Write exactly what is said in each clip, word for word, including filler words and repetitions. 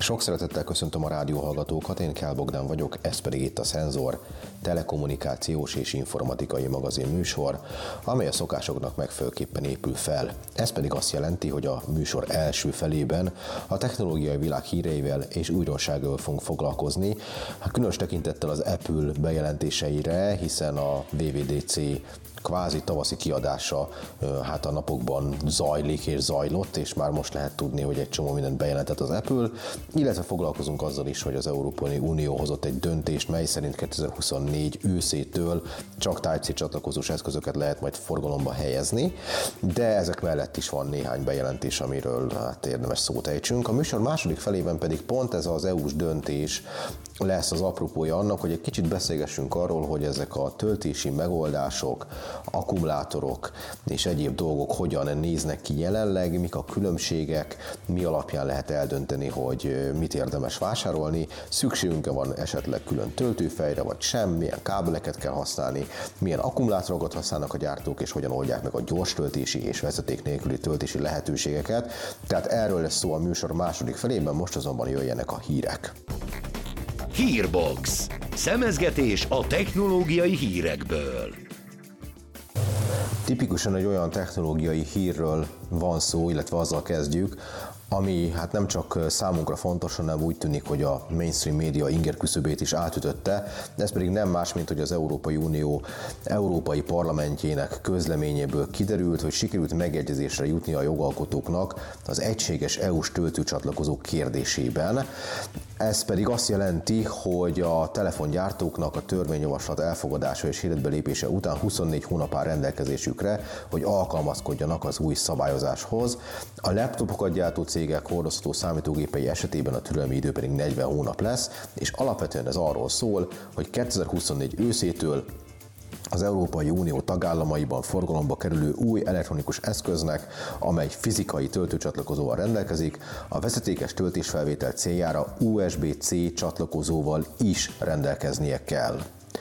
Sok szeretettel köszöntöm a rádióhallgatókat, én Kál Bogdán vagyok, ez pedig itt a Szenzor, telekommunikációs és informatikai magazin műsor, amely a szokásoknak megfelelőképpen épül fel. Ez pedig azt jelenti, hogy a műsor első felében a technológiai világ híreivel és újdonsággal fogunk foglalkozni, különös tekintettel az Apple bejelentéseire, hiszen a dupla vé dé cé kvázi tavaszi kiadása hát a napokban zajlik és zajlott, és már most lehet tudni, hogy egy csomó mindent bejelentett az Apple, illetve foglalkozunk azzal is, hogy az Európai Unió hozott egy döntést, mely szerint kétezer-huszonnégy őszétől csak Type-C csatlakozós eszközöket lehet majd forgalomba helyezni, de ezek mellett is van néhány bejelentés, amiről hát érdemes szót ejtsünk. A műsor második felében pedig pont ez az é u-s döntés lesz az apropója annak, hogy egy kicsit beszélgessünk arról, hogy ezek a töltési megoldások, akkumulátorok és egyéb dolgok hogyan néznek ki jelenleg, mik a különbségek, mi alapján lehet eldönteni, hogy mit érdemes vásárolni, szükségünk van esetleg külön töltőfejre, vagy sem, milyen kábeleket kell használni, milyen akkumulátorokat használnak a gyártók, és hogyan oldják meg a gyors töltési és vezeték nélküli töltési lehetőségeket. Tehát erről lesz szó a műsor második felében, most azonban jöjjenek a hírek. Hírbox. Szemezgetés a technológiai hírekből. Tipikusan egy olyan technológiai hírről van szó, illetve azzal kezdjük, ami hát nem csak számunkra fontos, hanem úgy tűnik, hogy a mainstream média inger küszöbét is átütötte, ez pedig nem más, mint hogy az Európai Unió Európai Parlamentjének közleményéből kiderült, hogy sikerült megegyezésre jutni a jogalkotóknak az egységes é u-s töltőcsatlakozók kérdésében. Ez pedig azt jelenti, hogy a telefongyártóknak a törvényjavaslat elfogadása és életbe lépése után huszonnégy hónap áll rendelkezésükre, hogy alkalmazkodjanak az új szabályozáshoz. A laptopokat gyártó cégek hordozható számítógépei esetében a türelmi idő pedig negyven hónap lesz, és alapvetően ez arról szól, hogy kétezer-huszonnégy őszétől az Európai Unió tagállamaiban forgalomba kerülő új elektronikus eszköznek, amely fizikai töltőcsatlakozóval rendelkezik, a vezetékes töltésfelvétel céljára u es bé-C csatlakozóval is rendelkeznie kell.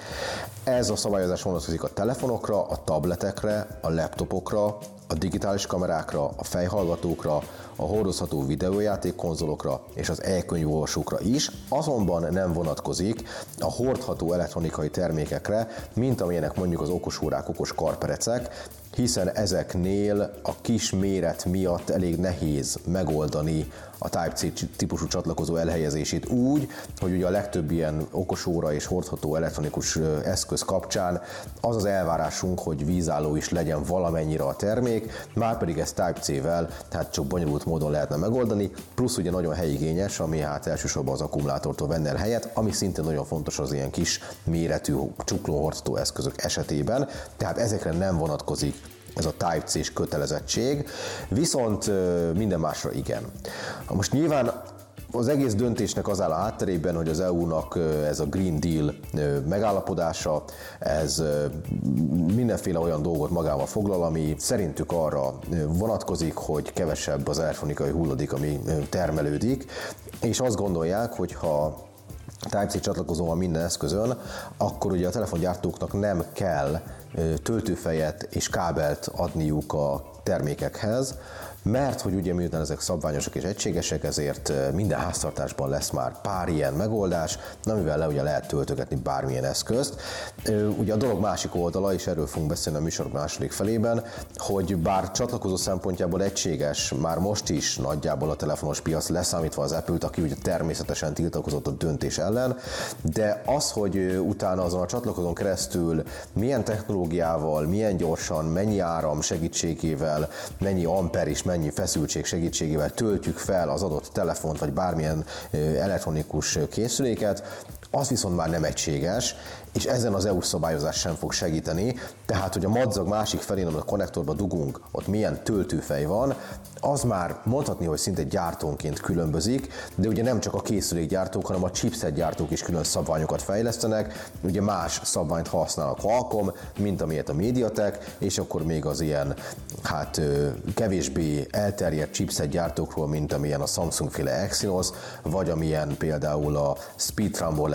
Ez a szabályozás vonatkozik a telefonokra, a tabletekre, a laptopokra, a digitális kamerákra, a fejhallgatókra, a hordozható videójátékkonzolokra és az e-könyvolvasókra is, azonban nem vonatkozik a hordható elektronikai termékekre, mint amilyenek mondjuk az okosórák, okos karperecek, hiszen ezeknél a kis méret miatt elég nehéz megoldani a Type-C típusú csatlakozó elhelyezését úgy, hogy ugye a legtöbb ilyen okosóra és hordható elektronikus eszköz kapcsán az az elvárásunk, hogy vízálló is legyen valamennyire a termék, márpedig ezt Type-C-vel, tehát csak bonyolult módon lehetne megoldani, plusz ugye nagyon helyigényes, ami hát elsősorban az akkumulátortól venne el helyet, ami szintén nagyon fontos az ilyen kis méretű csukló hordható eszközök esetében, tehát ezekre nem vonatkozik ez a Type-C-s kötelezettség, viszont minden másra igen. Most nyilván az egész döntésnek az áll a hátterében, hogy az é u-nak ez a Green Deal megállapodása, ez mindenféle olyan dolgot magával foglal, ami szerintük arra vonatkozik, hogy kevesebb az elektronikai hulladék, ami termelődik, és azt gondolják, hogy ha Type-C csatlakozó van minden eszközön, akkor ugye a telefongyártóknak nem kell töltőfejet és kábelt adniuk a termékekhez, mert hogy ugye miután ezek szabványosak és egységesek, ezért minden háztartásban lesz már pár ilyen megoldás, amivel le ugye lehet töltögetni bármilyen eszközt. Ugye a dolog másik oldala, és erről fogunk beszélni a műsor második felében, hogy bár csatlakozó szempontjából egységes, már most is nagyjából a telefonos piac, leszámítva az Apple-t, aki ugye természetesen tiltakozott a döntés ellen, de az, hogy utána azon a csatlakozón keresztül milyen technológiával, milyen gyorsan, mennyi áram segítségével, mennyi amper és mennyi feszültség segítségével töltjük fel az adott telefont, vagy bármilyen elektronikus készüléket, az viszont már nem egységes, és ezen az é u szabályozás sem fog segíteni, tehát hogy a madzag másik felén, ahol a konnektorba dugunk, ott milyen töltőfej van, az már mondhatni, hogy szinte gyártónként különbözik, de ugye nem csak a készülékgyártók, hanem a chipset gyártók is külön szabványokat fejlesztenek, ugye más szabványt használ a Qualcomm, mint amilyet a MediaTek, és akkor még az ilyen hát kevésbé elterjedt chipset gyártókról, mint amilyen a Samsung féle Exynos, vagy amilyen például a Speedrunból lett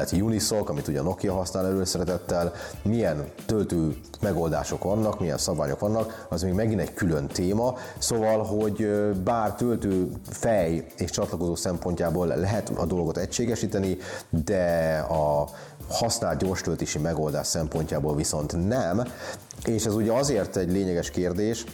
lehet Unisoc, amit ugye a Nokia használ előszeretettel, milyen töltő megoldások vannak, milyen szabványok vannak, az még megint egy külön téma. Szóval, hogy bár töltő fej és csatlakozó szempontjából lehet a dolgot egységesíteni, de a használt gyorstöltési megoldás szempontjából viszont nem. És ez ugye azért egy lényeges kérdés,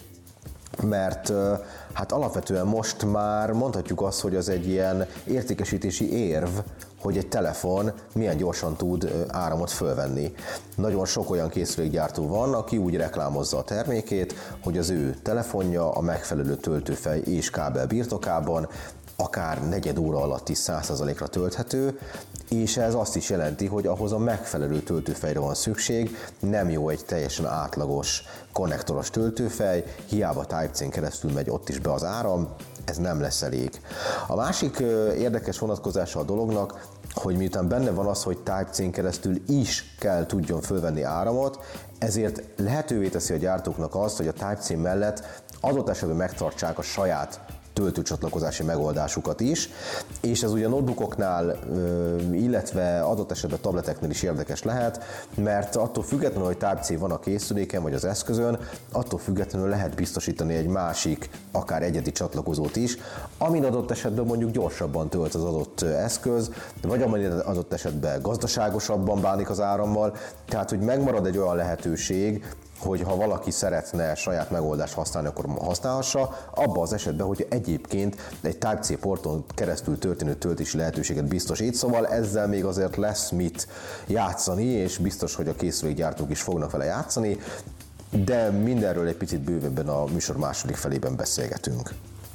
mert hát alapvetően most már mondhatjuk azt, hogy az egy ilyen értékesítési érv, hogy egy telefon milyen gyorsan tud áramot fölvenni. Nagyon sok olyan készülékgyártó van, aki úgy reklámozza a termékét, hogy az ő telefonja a megfelelő töltőfej és kábel birtokában akár negyed óra alatt is száz százalékra tölthető, és ez azt is jelenti, hogy ahhoz a megfelelő töltőfejre van szükség, nem jó egy teljesen átlagos konnektoros töltőfej, hiába Type-C-n keresztül megy ott is be az áram, ez nem lesz elég. A másik érdekes vonatkozása a dolognak, hogy miután benne van az, hogy Type-C-n keresztül is kell tudjon fölvenni áramot, ezért lehetővé teszi a gyártóknak azt, hogy a Type-C mellett adott esetben megtartsák a saját töltőcsatlakozási megoldásukat is, és ez ugye notebookoknál, illetve adott esetben tableteknél is érdekes lehet, mert attól függetlenül, hogy Type-C van a készüléken vagy az eszközön, attól függetlenül lehet biztosítani egy másik, akár egyedi csatlakozót is, amin adott esetben mondjuk gyorsabban tölt az adott eszköz, vagy amin adott esetben gazdaságosabban bánik az árammal, tehát hogy megmarad egy olyan lehetőség, hogy ha valaki szeretne saját megoldást használni, akkor használhassa, abban az esetben, hogy egyébként egy Type-C porton keresztül történő töltési lehetőséget biztosít, szóval ezzel még azért lesz mit játszani, és biztos, hogy a készülékgyártók is fognak vele játszani, de mindenről egy picit bővebben a műsor második felében beszélgetünk.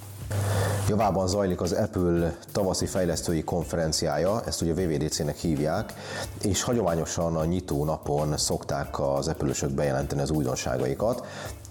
Javában zajlik az Apple tavaszi fejlesztői konferenciája, ezt ugye dupla vé dé cé-nek hívják, és hagyományosan a nyitó napon szokták az Apple-ösök bejelenteni az újdonságaikat,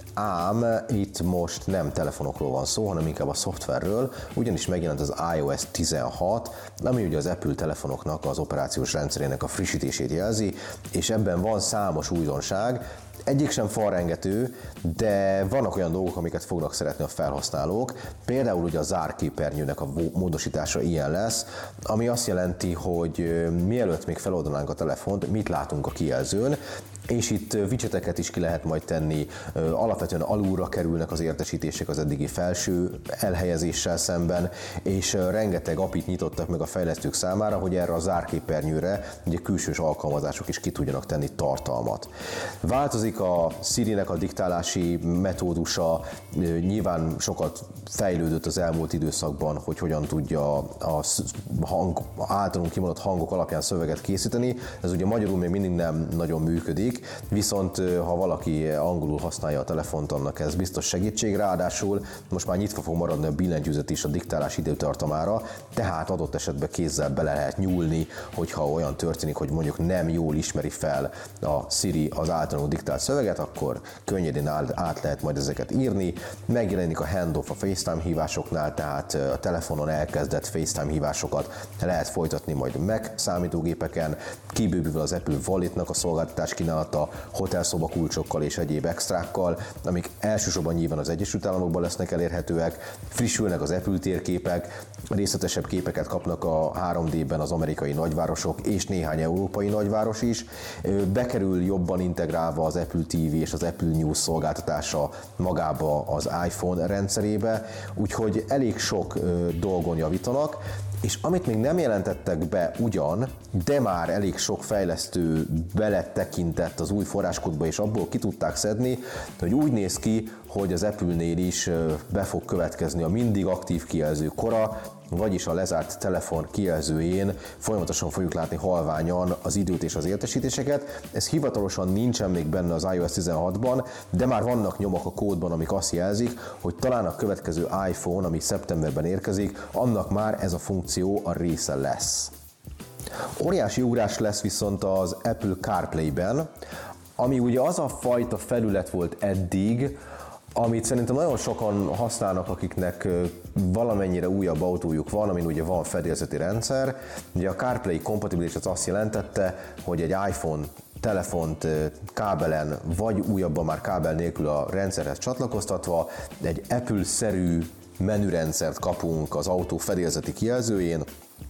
ám itt most nem telefonokról van szó, hanem inkább a szoftverről, ugyanis megjelent az iOS tizenhat, ami ugye az Apple telefonoknak az operációs rendszerének a frissítését jelzi, és ebben van számos újdonság. Egyik sem falrengető, de vannak olyan dolgok, amiket fognak szeretni a felhasználók. Például ugye a zárképernyőnek a módosítása ilyen lesz, ami azt jelenti, hogy mielőtt még feloldanánk a telefont, mit látunk a kijelzőn, és itt widgeteket is ki lehet majd tenni, alapvetően alulra kerülnek az értesítések az eddigi felső elhelyezéssel szemben, és rengeteg apit nyitottak meg a fejlesztők számára, hogy erre a zárképernyőre ugye külsős alkalmazások is ki tudjanak tenni tartalmat. Változik a Siri-nek a diktálási metódusa, nyilván sokat fejlődött az elmúlt időszakban, hogy hogyan tudja a hang, általunk kimondott hangok alapján szöveget készíteni. Ez ugye magyarul még mindig nem nagyon működik, viszont ha valaki angolul használja a telefont, annak ez biztos segítség, ráadásul most már nyitva fog maradni a billentyűzet is a diktálás időtartamára, tehát adott esetben kézzel bele lehet nyúlni, hogyha olyan történik, hogy mondjuk nem jól ismeri fel a Siri az általunk diktált szöveget, akkor könnyedén át lehet majd ezeket írni. Megjelenik a handoff a FaceTime hívásoknál, tehát a telefonon elkezdett FaceTime hívásokat lehet folytatni majd Mac számítógépeken, kibővül az Apple Walletnak a szolgáltatás kínálata, hotelszoba kulcsokkal és egyéb extrákkal, amik elsősorban nyilván az Egyesült Államokban lesznek elérhetőek, frissülnek az Apple térképek, részletesebb képeket kapnak a három dében az amerikai nagyvárosok és néhány európai nagyváros is, bekerül jobban integrálva az Apple té vé és az Apple News szolgáltatása magába az iPhone rendszerébe, úgyhogy elég sok dolgon javítanak, és amit még nem jelentettek be ugyan, de már elég sok fejlesztő beletekintett az új forráskódba, és abból ki tudták szedni, hogy úgy néz ki, hogy az Apple-nél is be fog következni a mindig aktív kijelző kora, vagyis a lezárt telefon kijelzőjén folyamatosan fogjuk látni halványan az időt és az értesítéseket. Ez hivatalosan nincsen még benne az iOS tizenhatban, de már vannak nyomok a kódban, amik azt jelzik, hogy talán a következő iPhone, ami szeptemberben érkezik, annak már ez a funkció a része lesz. Óriási ugrás lesz viszont az Apple CarPlay-ben, ami ugye az a fajta felület volt eddig, amit szerintem nagyon sokan használnak, akiknek valamennyire újabb autójuk van, amin ugye van fedélzeti rendszer. Ugye a CarPlay kompatibilis az azt jelentette, hogy egy iPhone telefont kábelen, vagy újabban már kábel nélkül a rendszerhez csatlakoztatva, egy Apple-szerű menürendszert kapunk az autó fedélzeti kijelzőjén,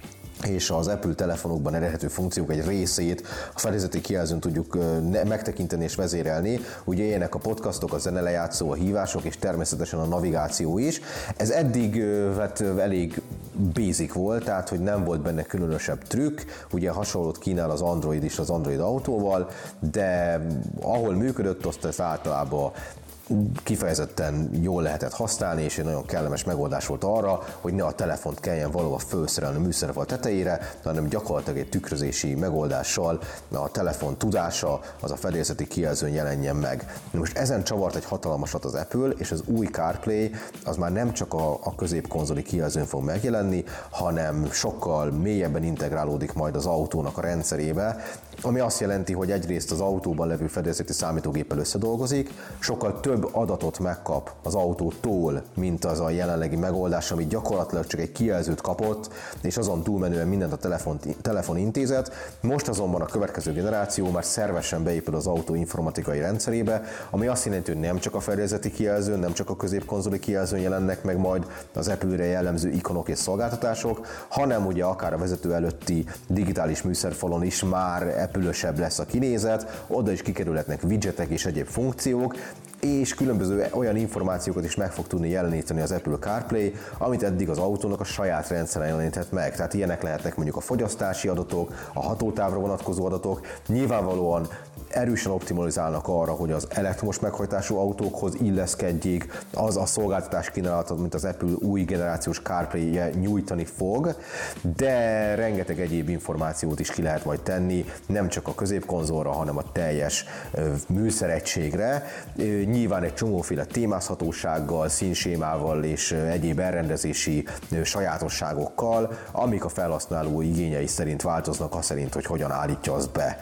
és az Apple telefonokban elérhető funkciók egy részét a fedélzeti kijelzőn tudjuk megtekinteni és vezérelni. Ugye ilyenek a podcastok, a zenelejátszó, a hívások és természetesen a navigáció is. Ez eddig hát, elég basic volt, tehát hogy nem volt benne különösebb trükk, ugye hasonlót kínál az Android is az Android autóval, de ahol működött, azt ez általában kifejezetten jól lehetett használni, és egy nagyon kellemes megoldás volt arra, hogy ne a telefont kelljen valahol felszerelni a műszerfal tetejére, hanem gyakorlatilag egy tükrözési megoldással a telefon tudása az a fedélzeti kijelzőn jelenjen meg. Most ezen csavart egy hatalmasat az Apple, és az új CarPlay az már nem csak a, a középkonzoli kijelzőn fog megjelenni, hanem sokkal mélyebben integrálódik majd az autónak a rendszerébe, ami azt jelenti, hogy egyrészt az autóban levő fedélzeti számítógéppel összedolgozik, sokkal több adatot megkap az autótól, mint az a jelenlegi megoldás, ami gyakorlatilag csak egy kijelzőt kapott, és azon túlmenően mindent a telefon, telefon intézet. Most azonban a következő generáció már szervesen beépül az autó informatikai rendszerébe, ami azt jelenti, hogy nem csak a fedélzeti kijelzőn, nem csak a középkonzoli kijelzőn jelennek meg majd az Apple-re jellemző ikonok és szolgáltatások, hanem ugye akár a vezető előtti digitális műszerfalon is már Apple-ösebb lesz a kinézet, oda is kikerülhetnek widgetek és egyéb funkciók, és különböző olyan információkat is meg fog tudni jeleníteni az Apple CarPlay, amit eddig az autónak a saját rendszeren jeleníthet meg. Tehát ilyenek lehetnek mondjuk a fogyasztási adatok, a hatótávra vonatkozó adatok, nyilvánvalóan erősen optimalizálnak arra, hogy az elektromos meghajtású autókhoz illeszkedjék az a szolgáltatás kínálatot, mint az Apple új generációs CarPlay-je nyújtani fog, de rengeteg egyéb információt is ki lehet majd tenni, nem csak a középkonzolra, hanem a teljes műszeregységre. Nyilván egy csomóféle témázhatósággal, színsémával és egyéb elrendezési sajátosságokkal, amik a felhasználó igényei szerint változnak, az szerint, hogy hogyan állítja azt be.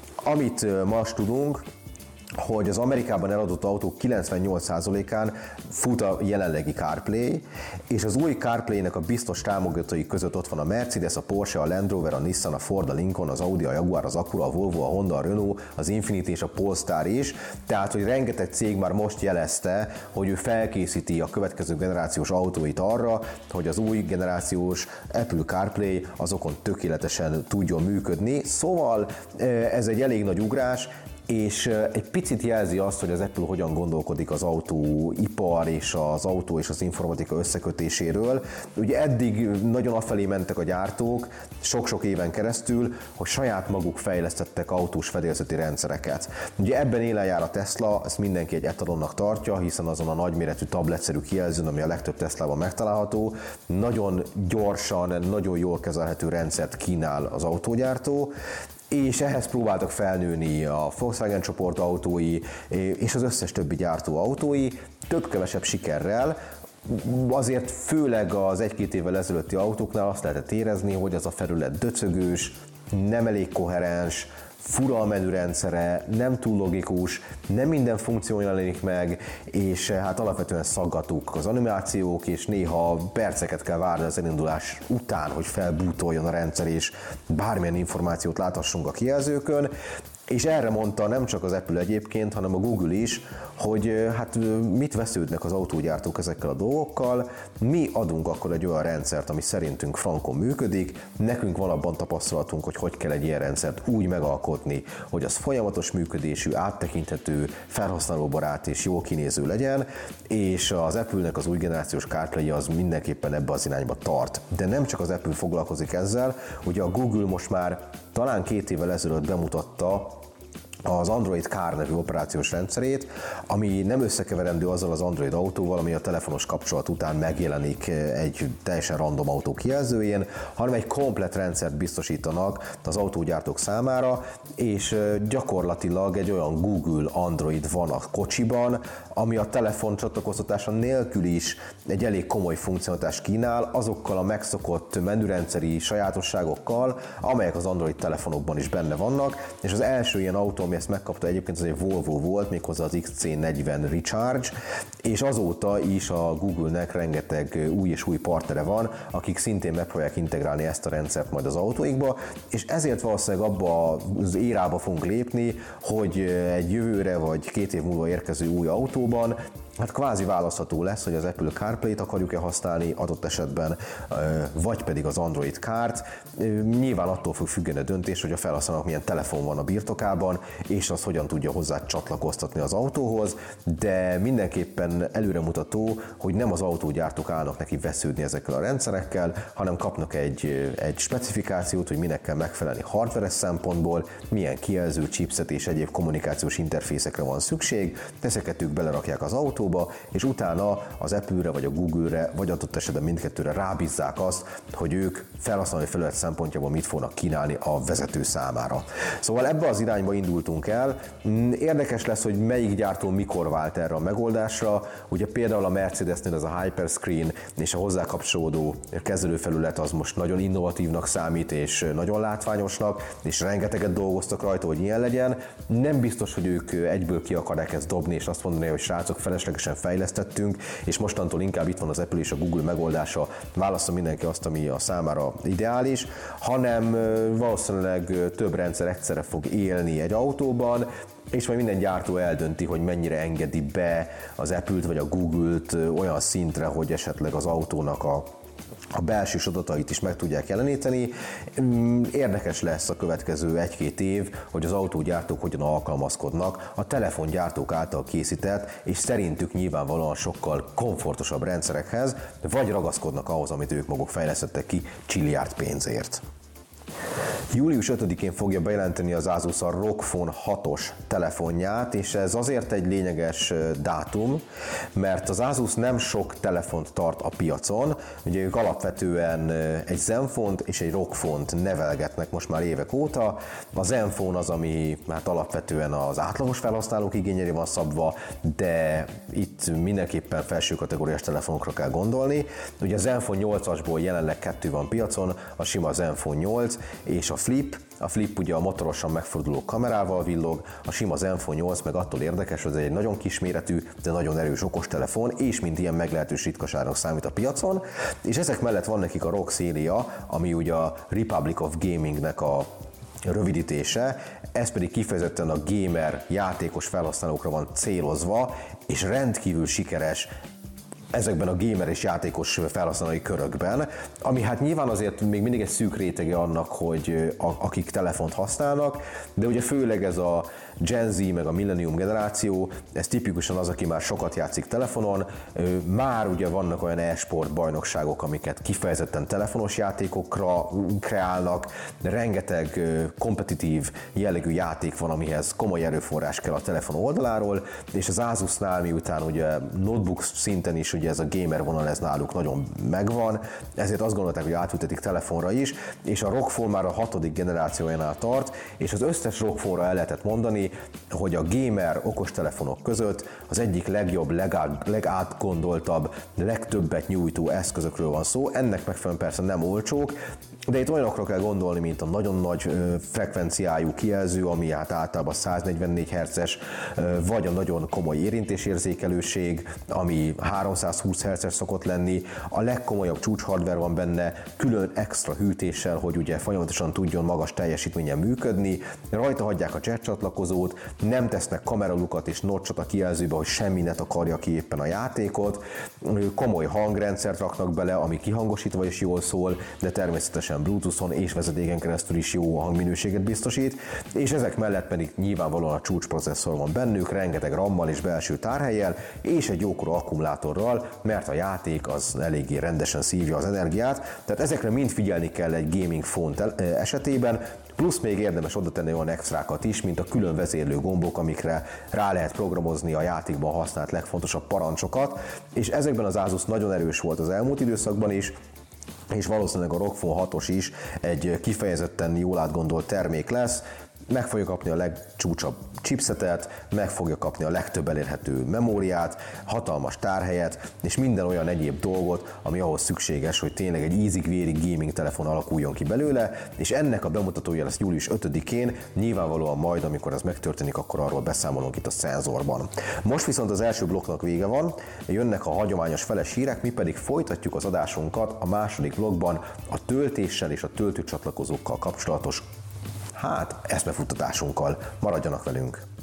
Amit most tudunk, hogy az Amerikában eladott autók kilencvennyolc százalékán fut a jelenlegi CarPlay, és az új CarPlay-nek a biztos támogatói között ott van a Mercedes, a Porsche, a Land Rover, a Nissan, a Ford, a Lincoln, az Audi, a Jaguar, az Acura, a Volvo, a Honda, a Renault, az Infiniti és a Polestar is. Tehát, hogy rengeteg cég már most jelezte, hogy ő felkészíti a következő generációs autóit arra, hogy az új generációs Apple CarPlay azokon tökéletesen tudjon működni. Szóval ez egy elég nagy ugrás, és egy picit jelzi azt, hogy az Apple hogyan gondolkodik az autóipar és az autó és az informatika összekötéséről. Ugye eddig nagyon afelé mentek a gyártók sok-sok éven keresztül, hogy saját maguk fejlesztettek autós fedélzeti rendszereket. Ugye ebben élen jár a Tesla, ezt mindenki egy etalonnak tartja, hiszen azon a nagyméretű tabletszerű kijelzőn, ami a legtöbb Teslában megtalálható, nagyon gyorsan, nagyon jól kezelhető rendszert kínál az autógyártó, és ehhez próbáltak felnőni a Volkswagen csoport autói és az összes többi gyártó autói, több-kevesebb sikerrel. Azért főleg az egy-két évvel ezelőtti autóknál azt lehetett érezni, hogy az a felület döcögős, nem elég koherens, fura a menürendszere, nem túl logikus, nem minden funkció jelenik meg, és hát alapvetően szaggatók az animációk, és néha perceket kell várni az elindulás után, hogy felbútoljon a rendszer, és bármilyen információt láthassunk a kijelzőkön. És erre mondta nem csak az Apple egyébként, hanem a Google is, hogy hát mit vesződnek az autógyártók ezekkel a dolgokkal, mi adunk akkor egy olyan rendszert, ami szerintünk frankon működik, nekünk van abban tapasztalatunk, hogy hogy kell egy ilyen rendszert úgy megalkotni, hogy az folyamatos működésű, áttekinthető, felhasználóbarát és jól kinéző legyen, és az Apple-nek az új generációs CarPlay az mindenképpen ebbe az irányba tart. De nem csak az Apple foglalkozik ezzel, ugye a Google most már talán két évvel ezelőtt bemutatta az Android Car nevű operációs rendszerét, ami nem összekeverendő azzal az Android autóval, ami a telefonos kapcsolat után megjelenik egy teljesen random autó kijelzőjén, hanem egy komplett rendszert biztosítanak az autógyártók számára, és gyakorlatilag egy olyan Google Android van a kocsiban, ami a telefon csatlakoztatása nélkül is egy elég komoly funkcionalitást kínál, azokkal a megszokott menürendszeri sajátosságokkal, amelyek az Android telefonokban is benne vannak, és az első ilyen autó, ami ezt megkapta egyébként, az egy Volvo volt, méghozzá az X C negyven Recharge, és azóta is a Google-nek rengeteg új és új partnere van, akik szintén megpróbálják integrálni ezt a rendszert majd az autóikba, és ezért valószínűleg abba az érába fogunk lépni, hogy egy jövőre vagy két év múlva érkező új autóban hát kvázi választható lesz, hogy az Apple CarPlay-t akarjuk-e használni adott esetben, vagy pedig az Android Car-t. Nyilván attól fog függeni a döntés, hogy a felhasználónak milyen telefon van a birtokában, és az hogyan tudja hozzá csatlakoztatni az autóhoz, de mindenképpen előremutató, hogy nem az autógyártók állnak neki vesződni ezekkel a rendszerekkel, hanem kapnak egy, egy specifikációt, hogy minek kell megfelelni hardveres szempontból, milyen kijelző, chipset és egyéb kommunikációs interfészekre van szükség, ezeket ők belerakják az autóba, és utána az Apple-re, vagy a Google-re, vagy adott esetben mindkettőre rábízzák azt, hogy ők felhasználói felület szempontjából mit fognak kínálni a vezető számára. Szóval ebbe az irányba indultunk el. Érdekes lesz, hogy melyik gyártó mikor vált erre a megoldásra. Ugye például a Mercedesnél ez a Hyperscreen és a hozzá kapcsolódó kezelőfelület az most nagyon innovatívnak számít, és nagyon látványosnak, és rengeteget dolgoztak rajta, hogy ilyen legyen. Nem biztos, hogy ők egyből ki akarják ezt dobni, és azt mondani, hogy srácok, feleslegesen fejlesztettünk, és mostantól inkább itt van az Apple és a Google megoldása, válassza mindenki azt, ami a számára ideális, hanem valószínűleg több rendszer egyszerre fog élni egy autóban, és majd minden gyártó eldönti, hogy mennyire engedi be az Apple-t vagy a Google-t olyan szintre, hogy esetleg az autónak a a belső adatait is meg tudják jeleníteni. Érdekes lesz a következő egy-két év, hogy az autógyártók hogyan alkalmazkodnak a telefongyártók által készített, és szerintük nyilvánvalóan sokkal komfortosabb rendszerekhez, vagy ragaszkodnak ahhoz, amit ők maguk fejlesztettek ki csilliárd pénzért. július ötödikén fogja bejelenteni az Asus a ROG Phone hatos telefonját, és ez azért egy lényeges dátum, mert az Asus nem sok telefont tart a piacon, ugye ők alapvetően egy Zenfone-t és egy ROG Phone-t nevelgetnek most már évek óta. A Zenfone az, ami hát alapvetően az átlagos felhasználók igényére van szabva, de itt mindenképpen felső kategóriás telefonokra kell gondolni. Ugye a Zenfone nyolcasból jelenleg kettő van piacon, a sima Zenfone nyolc és a Flip. A Flip ugye a motorosan megforduló kamerával villog, a sima Zenfone nyolc meg attól érdekes, hogy ez egy nagyon kisméretű, de nagyon erős okostelefon, és mint ilyen meglehetős ritkaságnak számít a piacon, és ezek mellett van nekik a ROG széria, ami ugye a Republic of Gamingnek a rövidítése, ez pedig kifejezetten a gamer játékos felhasználókra van célozva, és rendkívül sikeres ezekben a gamer és játékos felhasználói körökben, ami hát nyilván azért még mindig egy szűk rétege annak, hogy a, akik telefont használnak, de ugye főleg ez a Gen Z meg a Millennium generáció, ez tipikusan az, aki már sokat játszik telefonon, már ugye vannak olyan e-sport bajnokságok, amiket kifejezetten telefonos játékokra kreálnak, de rengeteg kompetitív jellegű játék van, amihez komoly erőforrás kell a telefon oldaláról, és az Asusnál miután ugye notebook szinten is ugye ez a gamer vonal ez náluk nagyon megvan, ezért azt gondolták, hogy átültetik telefonra is, és a ROG Phone már a hatodik generációjánál tart, és az összes ROG Phone-ra el lehetett mondani, hogy a gamer okostelefonok között az egyik legjobb, legát, legátgondoltabb, legtöbbet nyújtó eszközökről van szó. Ennek megfelelően persze nem olcsók, de itt olyanokra kell gondolni, mint a nagyon nagy frekvenciájú kijelző, ami hát általában száznegyvennégy hertzes, vagy a nagyon komoly érintésérzékelőség, ami háromszázhúsz hertzes szokott lenni. A legkomolyabb csúcshardware van benne, külön extra hűtéssel, hogy ugye folyamatosan tudjon magas teljesítményen működni. Rajta hagyják a chat csatlakozót, nem tesznek kameralukat és notchot a kijelzőbe, hogy semmi ne takarja ki éppen a játékot. Komoly hangrendszert raknak bele, ami kihangosítva is jól szól, de természetesen Bluetoothon és vezetéken keresztül is jó hangminőséget biztosít, és ezek mellett pedig nyilvánvalóan a csúcsprocesszor van bennük, rengeteg RAM-mal és belső tárhellyel, és egy jókora akkumulátorral, mert a játék az eléggé rendesen szívja az energiát, tehát ezekre mind figyelni kell egy gaming phone esetében, plusz még érdemes oda tenni olyan extrákat is, mint a külön vezérlő gombok, amikre rá lehet programozni a játékban használt legfontosabb parancsokat, és ezekben az Asus nagyon erős volt az elmúlt időszakban is, és valószínűleg a ROG Phone hatos is egy kifejezetten jól átgondolt termék lesz, meg fogja kapni a legcsúcsabb chipsetet, meg fogja kapni a legtöbb elérhető memóriát, hatalmas tárhelyet, és minden olyan egyéb dolgot, ami ahhoz szükséges, hogy tényleg egy ízig-vérig gaming telefon alakuljon ki belőle, és ennek a bemutatója lesz július ötödikén, nyilvánvalóan majd, amikor ez megtörténik, akkor arról beszámolunk itt a szenzorban. Most viszont az első blokknak vége van, jönnek a hagyományos feles hírek, mi pedig folytatjuk az adásunkat a második blokkban a töltéssel és a töltőcsatlakozókkal kapcsolatos hát eszmefuttatásunkkal. Maradjanak velünk!